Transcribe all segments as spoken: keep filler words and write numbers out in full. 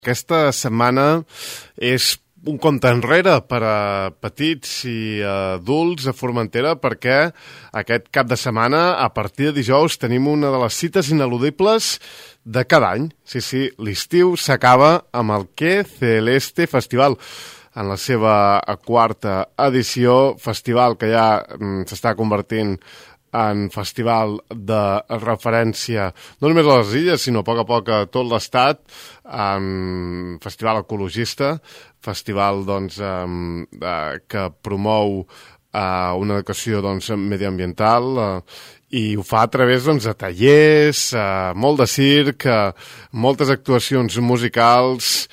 Aquesta setmana és un compte enrere per a petits i adults a Formentera perquè aquest cap de setmana, a partir de dijous, tenim una de les cites ineludibles de cada any. Sí, sí, l'estiu s'acaba amb el Que Celeste Festival, en la seva quarta edició, festival que ja mm, s'està convertint en festival de referència no només a les illes, sinó a poc a poc a tot l'estat, en festival ecologista, festival doncs, eh, que promou eh, una educació doncs, mediambiental eh, i ho fa a través doncs, de tallers, eh, molt de circ, eh, moltes actuacions musicals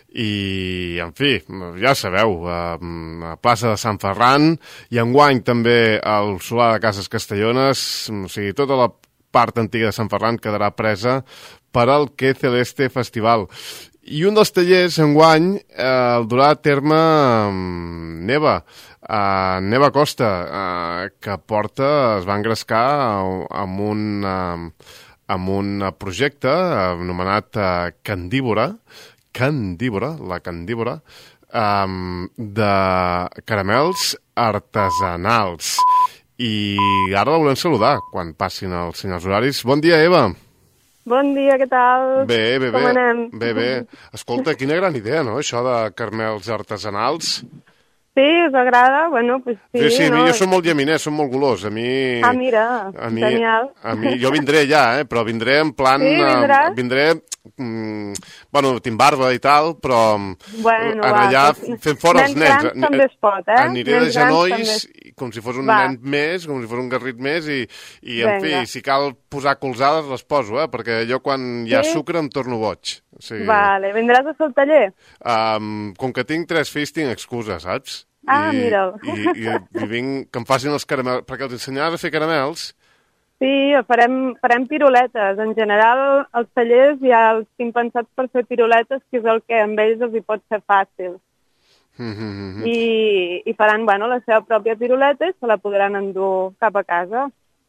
i, en fi, ja sabeu, a plaça de Sant Ferran i enguany també al Solar de Cases Castellones, o sigui, tota la part antiga de Sant Ferran quedarà presa per al Que Celeste Festival. I un dels tallers enguany eh, el durà a terme Neva, eh, Neva Costa, eh, que porta, es va engrescar amb un, eh, amb un projecte anomenat eh, Candívora, Candívora, la Candívora, um, de caramels artesanals. I ara la volem saludar quan passin els senyals horaris. Bon dia, Eva. Bon dia, què tal? Bé, bé, Com bé. anem? Bé, bé. Escolta, quina gran idea, no?, això de caramels artesanals. Sí, us agrada? Bueno, pues sí, Sí, sí, a mi no? jo som molt llaminer, som molt golós. A mi... Ah, mira, a mi, genial. A mi, jo vindré ja, eh, però vindré en plan... Sí, vindràs? Uh, vindré... Mm, bueno, tinc barba i tal, però Bueno, en va, allà pues, fent fora els nens nens. grans també es pot, eh? Aniré Nens de grans genolls, també. com si fos un Va. nen més, com si fos un garrit més, i, i en Vinga. fi, si cal posar colzades, les poso, eh? Perquè jo quan hi ha Sí? sucre em torno boig. O sigui, Vale, vindràs a fer el taller? um, com que tinc tres fills, tinc excusa, saps? Ah, I, mira'l. I, i, i vinc que em facin els caramels, perquè els ensenyaràs a fer caramels. Sí, farem, farem piruletes. En general, als tallers ja els tinc pensats per fer piruletes, que és el que amb ells els hi pot ser fàcil. Mm -hmm. I, i faran, bueno, la seva pròpia piruleta i se la podran endur cap a casa.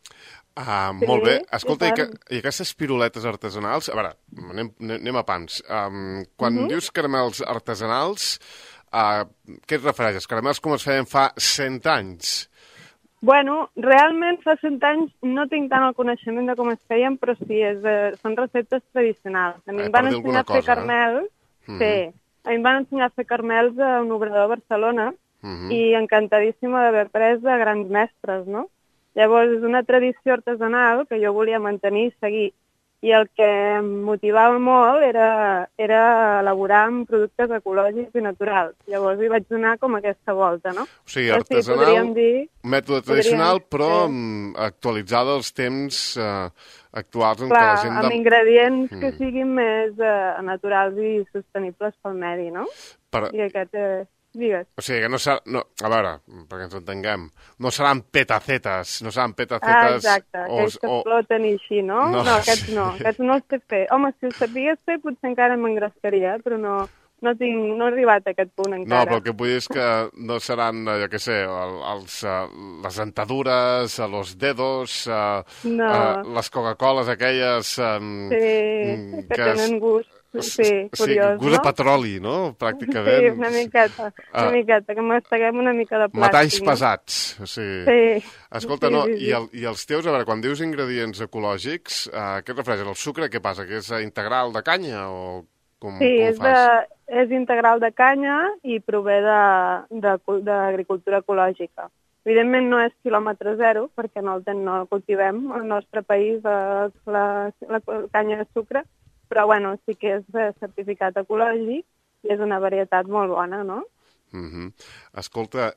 Ah, Sí, molt bé. i Escolta, i, tant. que, i aquestes piruletes artesanals... A veure, anem, anem a pans. Um, quan Mhm. dius caramels artesanals, uh, què et refereixes? Caramels com es feien fa cent anys? Bueno, realment fa cent anys no tinc tant el coneixement de com es feien, però sí, és, eh, són receptes tradicionals. A mi Eh, em van per dir ensenyar a alguna fer cosa, eh? carmels, Mhm. sí, a mi em van ensenyar a fer carmels a un obrador a Barcelona Mhm. i encantadíssima d'haver pres de grans mestres, no? Llavors, és una tradició artesanal que jo volia mantenir i seguir. I el que em motivava molt era, era elaborar amb productes ecològics i naturals. Llavors hi vaig donar com aquesta volta, no? O sigui, Però sí, artesanal, podríem dir... mètode tradicional, podríem, però sí. mm, actualitzada als temps eh, actuals en què Clar, la gent... amb de- ingredients que Mm. siguin més eh, naturals i sostenibles pel medi, no? Per, I aquest, eh, digues. o sigui, que no serà... No, a veure, perquè ens entenguem, no seran petacetes, no seran Ah, petacetes... exacte, o- aquells que o- exploten i així, no? No, No, aquests sí. no, aquests no els sé fer. Home, si els sapigués fer, potser encara m'engrescaria, però no, no, tinc, no he arribat a aquest punt No, encara. però el que vull dir és que no seran, eh, jo què sé, el, els, eh, les dentadures, eh, los dedos, eh, No. eh, les Coca-Coles aquelles... Eh, Sí, mm, que es- tenen gust, sí, curiós, gust no? de petroli, no? Pràcticament. Sí, una miqueta, una Ah. miqueta, que masteguem una mica de plàstic. Metalls no? pesats, o sigui... Sí. Escolta, sí, no, sí, i, sí. el, i els teus, a veure, quan dius ingredients ecològics, eh, què et refereixes? El sucre, què passa? Que és eh, integral de canya o com, Sí, com és, ho fas? de, és integral de canya i prové de- de cul- d'agricultura ecològica. Evidentment no és quilòmetre zero, perquè no el, ten, no el cultivem al nostre país, la, la, la canya de sucre, però bueno, sí que és de certificat ecològic i és una varietat molt bona, no? Mm -hmm. Escolta,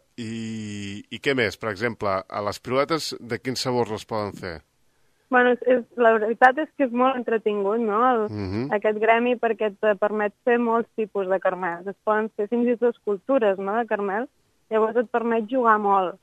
i, i què més? Per exemple, a les piruletes, de quins sabors les poden fer? Bueno, és, és, la veritat és que és molt entretingut, no?, el, Mhm. aquest gremi, perquè et permet fer molts tipus de carmels. Es poden fer fins i tot escultures, no?, de carmels. Llavors et permet jugar molt.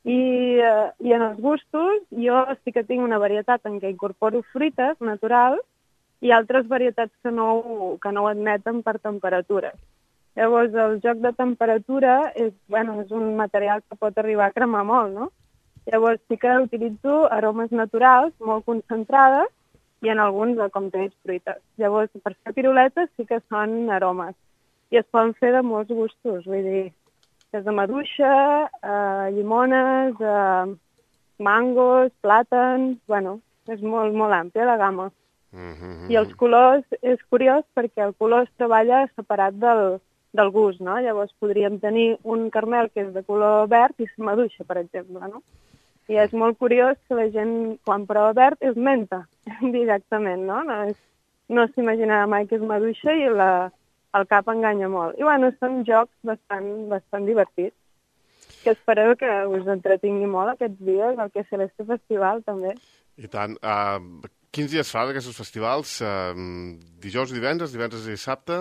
I, eh, I en els gustos, jo sí que tinc una varietat en què incorporo fruites naturals i altres varietats que no, ho- que no ho admeten per temperatures. Llavors, el joc de temperatura és, bueno, és un material que pot arribar a cremar molt, no? Llavors sí que utilitzo aromes naturals molt concentrades i en alguns, com t'he dit, fruites. Llavors, per fer piruletes sí que són aromes i es poden fer de molts gustos, vull dir, des de maduixa, eh, llimones, eh, mangos, plàtans, bueno, és molt, molt àmplia la gamma. Mm-hmm. I els colors, és curiós perquè el color es treballa separat del, del gust, no? Llavors podríem tenir un caramel que és de color verd i és maduixa, per exemple, no? I és molt curiós que la gent, quan prova verd, és menta, directament, no? No, és, no s'imaginarà mai que és maduixa i la, el cap enganya molt. I, bueno, són jocs bastant, bastant divertits, que espero que us entretingui molt aquests dies, el que serà este festival, també. I tant. Uh, quins dies fa d'aquests festivals? Uh, dijous i divendres, divendres i dissabte?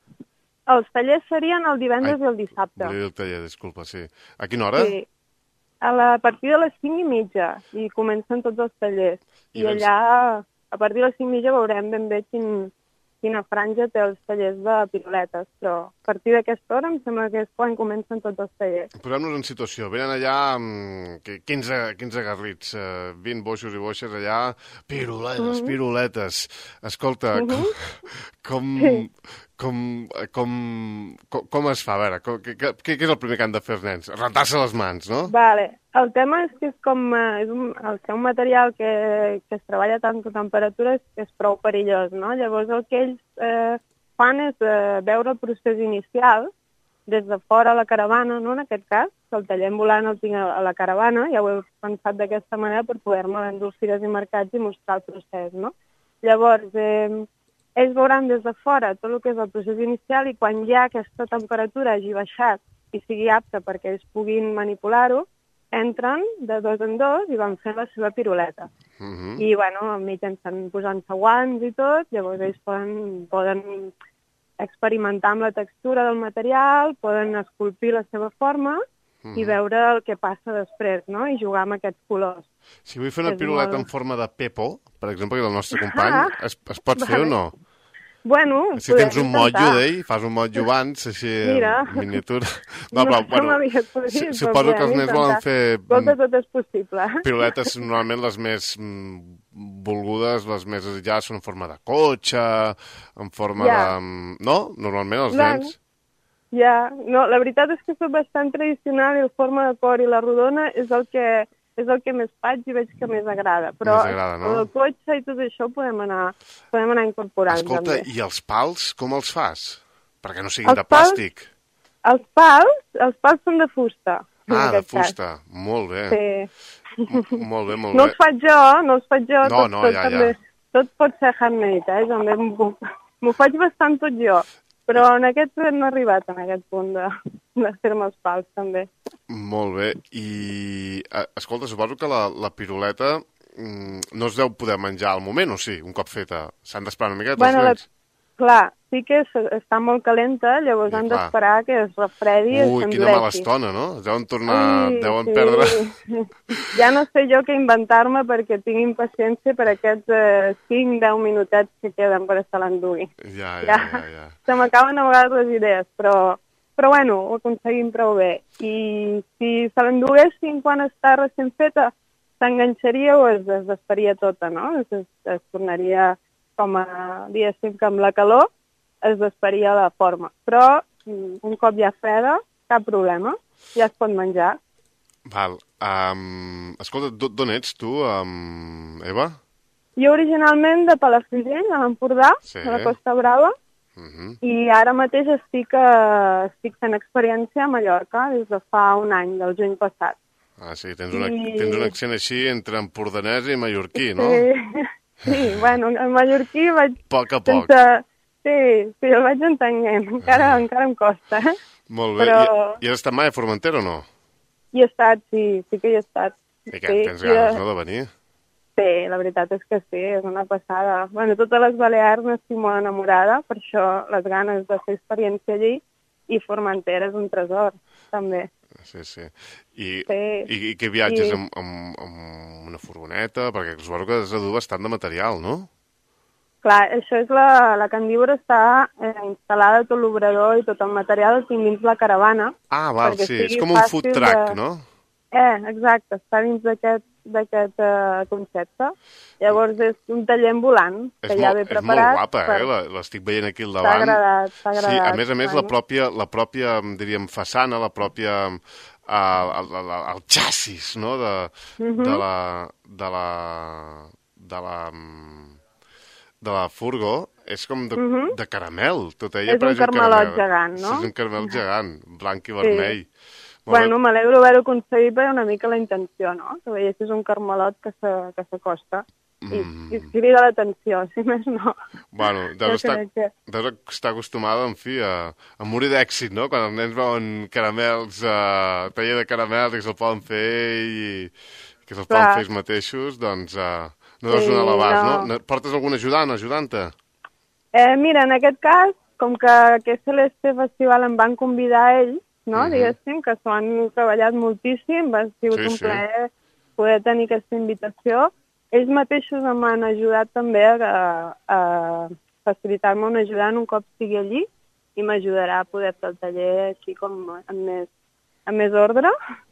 Els tallers serien el divendres Ai, i el dissabte. Volia dir el taller, disculpa, sí. A quina hora? Sí. A, la, a partir de les cinc i mitja, i comencen tots els tallers. I, I allà, a partir de les cinc i mitja, veurem ben bé quin, quina franja té els tallers de piruletes, però a partir d'aquesta hora em sembla que és quan comencen tots els tallers. Posem-nos en situació. Venen allà um, quinze, quinze garrits, uh, vint boixos i boixes allà, piruletes, mm-hmm. piruletes. Escolta, mm-hmm. com, com, sí. com, com, com, com es fa? A veure, com, què, què és el primer que han de fer els nens? Rentar-se les mans, no? Vale. El tema és que és com, és un, el ser un material que, que es treballa a tanta temperatura és, és prou perillós, no? Llavors el que ells eh, fan és eh, veure el procés inicial des de fora a la caravana, no? En aquest cas, que el taller volant el tinc a la caravana, ja ho he pensat d'aquesta manera per poder-me vendre als fires i mercats i mostrar el procés, no? Llavors, eh, ells veuran des de fora tot el que és el procés inicial i quan ja aquesta temperatura hagi baixat i sigui apta perquè ells puguin manipular-ho, entren de dos en dos i van fent la seva piruleta. Mm-hmm. I, bueno, mitjançant posant-se guants i tot, llavors ells poden, poden experimentar amb la textura del material, poden esculpir la seva forma mm-hmm. i veure el que passa després, no? I jugar amb aquests colors. Si vull fer una és piruleta molt... en forma de Pepo, per exemple, que és el nostre company, ah, es, es pot fer vale. o no? Bueno, si tens un motllo d'ell, fas un motllo abans, així, Mira. en miniatura. No, però, no bueno, si, suposo que els nens volen fer... Tot, tot és possible. Piruletes, normalment les més mm, volgudes, les més desitjades, són en forma de cotxe, en forma ja. de... No? Normalment els Clar. nens... Ja, no, la veritat és que soc bastant tradicional i la forma de cor i la rodona és el que... és el que més faig i veig que més agrada. Però més agrada, no? el cotxe i tot això podem anar, podem anar incorporant. Escolta, també. I els pals, com els fas? Perquè no siguin els de plàstic. Pals, els pals, els pals són de fusta. Ah, de fusta. Cas. Molt bé. Sí. M molt bé, molt no bé. No els faig jo, no els faig jo. No, tot, no, tot, ja, també, ja. Tot pot ser handmade, eh? També m'ho faig bastant tot jo. Però en aquest no he arribat, en aquest punt de, de fer-me els pals, també. Molt bé. I, escolta, suposo que la, la piruleta mm, no es deu poder menjar al moment, o sí? Un cop feta. S'han d'esperar una miqueta bueno, els nens? La, clar, sí que és, està molt calenta, llavors sí, han d'esperar que es refredi i es Ui, quina mala estona, no? Es deuen tornar... Ui, deuen sí. perdre... Ja no sé jo què inventar-me perquè tinc impaciència per aquests eh, cinc deu minutets que queden per se l'endugui. Ja, ja, ja, ja. Se m'acaben a vegades les idees, però, però bueno, ho aconseguim prou bé. I si se l'enduguessin quan està recent feta, s'enganxaria o es, es desfaria tota, no? Es, es, es tornaria com a, diguéssim, que amb la calor es desfaria la forma. Però un cop ja freda, cap problema, ja es pot menjar. Val. Um, escolta, d'on ets tu, um, Eva? Jo originalment de Palafrugell, a l'Empordà, sí. A la Costa Brava, uh-huh. I ara mateix estic, uh, estic fent experiència a Mallorca des de fa un any, del juny passat. Ah, sí, tens, una, I... tens un accent així entre empordanès i mallorquí, no? Sí, sí, bueno, en mallorquí vaig... Poc a poc. Sense... Sí, sí, el vaig entenent, encara, uh-huh. encara em costa. Molt bé, Però... I, i has estat mai a Formentera o no? Hi he estat, sí, sí que hi he estat. I què, sí, tens ganes, no, de venir? Sí, la veritat és que sí, és una passada. Bueno, totes les Balears n'estic molt enamorada, per això les ganes de fer experiència allí, i Formentera és un tresor, també. Sí, sí. I, sí. i, i que viatges I... amb, amb, amb una furgoneta? Perquè suposo que has de dur bastant de material, no? Clar, això és la, la candívora està eh, instal·lada, tot l'obrador i tot el material el tinc dins la caravana. Ah, val, sí, és com un food truck, de... no? Eh, exacte, està dins d'aquest uh, concepte. Llavors és un taller ambulant, que és ja molt, ve preparat. És molt guapa, per... eh? L'estic veient aquí al davant. T'ha agradat, t'ha agradat. Sí, a més a més, bueno. la pròpia, la pròpia, diríem, façana, la pròpia... Uh, el, el, el xassis, no?, de, uh -huh. de la... de la... de la... de la furgo, és com de, uh -huh. de caramel. Tot ella és un carmelot gegant, no? És un caramel gegant, blanc i vermell. Sí. Bueno, m'alegro haver-ho aconseguit per una mica la intenció, no? Que veiessis un carmelot que s'acosta. I, mm. i crida l'atenció, si més no. Bueno, deus estar, que... deus estar acostumada, en fi, a, a morir d'èxit, no? Quan els nens veuen caramels, uh, taller de caramels, que se'l poden fer i que se'ls poden fer ells mateixos, doncs uh, no deus donar l'abast, no. no? Portes algun ajudant, ajudanta? Eh, mira, en aquest cas, com que aquest Celeste Festival em van convidar a ells, no? Mm-hmm. Diguéssim, que s'ho han treballat moltíssim, va ser sí, un sí. plaer poder tenir aquesta invitació. Ells mateixos m'han ajudat també a, a facilitar-me un ajudant un cop estigui allí i m'ajudarà a poder fer el taller així com amb més, amb més ordre.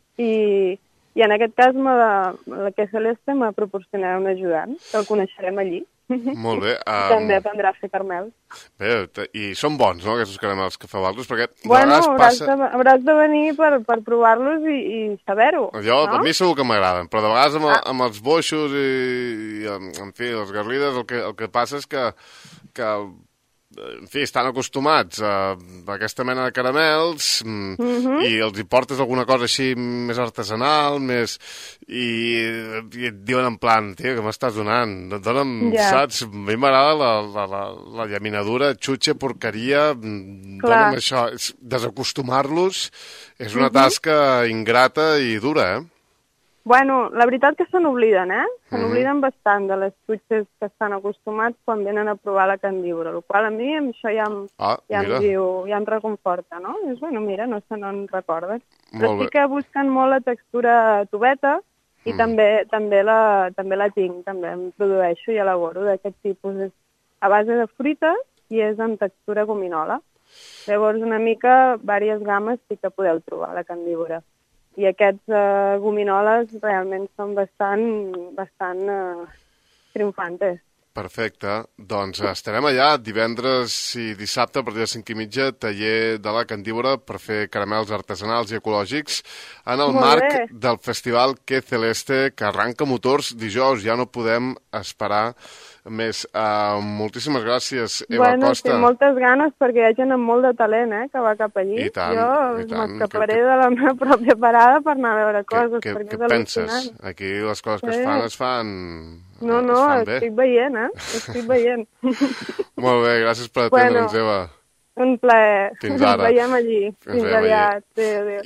I, i en aquest cas la que Celeste m'ha proporcionat un ajudant, que el coneixerem allí. Molt bé. Um... També aprendrà a fer caramels. Bé, i són bons, no?, aquests caramels que fa vosaltres, perquè bueno, de hauràs, passa... de, hauràs de venir per, per provar-los i, i saber-ho. Jo, no? A mi segur que m'agraden, però de vegades amb, ah. amb els boixos i, i en, en fi, les garlides, el que, el que passa és que, que en fi, estan acostumats a, a aquesta mena de caramels mm -hmm. i els hi portes alguna cosa així més artesanal, més... I, i et diuen en plan, tio, què m'estàs donant? Dona'm, yeah. saps? A mi m'agrada la, la, la, la llaminadura, xutxa, porqueria, dona'm això. Desacostumar-los és una mm -hmm. tasca ingrata i dura, eh? Bueno, la veritat que se n'obliden, eh? Se n'obliden mm. bastant de les xutxes que estan acostumats quan venen a provar la candibra, el qual a mi això ja em, ah, ja em diu, ja em reconforta, no? És, bueno, mira, no se n'en recorden. Però molt sí que busquen molt la textura tubeta i mm. també també la, també la tinc, també em produeixo i elaboro d'aquest tipus. És a base de fruites i és amb textura gominola. Llavors, una mica, diverses games sí que podeu trobar la candibra. I aquests uh, gominoles realment són bastant, bastant uh, triomfantes. Perfecte. Doncs estarem allà divendres i dissabte a partir de cinc i mitja, taller de la candíbora per fer caramels artesanals i ecològics en el Molt marc bé. del festival Que Celeste, que arranca motors dijous. Ja no podem esperar més. Uh, moltíssimes gràcies, Eva bueno, Costa. Bueno, sí, moltes ganes, perquè hi ha gent amb molt de talent, eh, que va cap allí. I tant, jo i tant. m'escaparé que, que... de la meva pròpia parada per anar a veure coses, que, perquè que, és què penses? al·lucinant. Aquí les coses que sí. es fan, es fan... No, no, es fan bé. estic veient, eh? Estic veient. Molt bé, gràcies per atendre'ns, bueno, Eva. Un plaer. Fins ara. Ens veiem allí. Fins, Fins aviat. Adéu, adéu.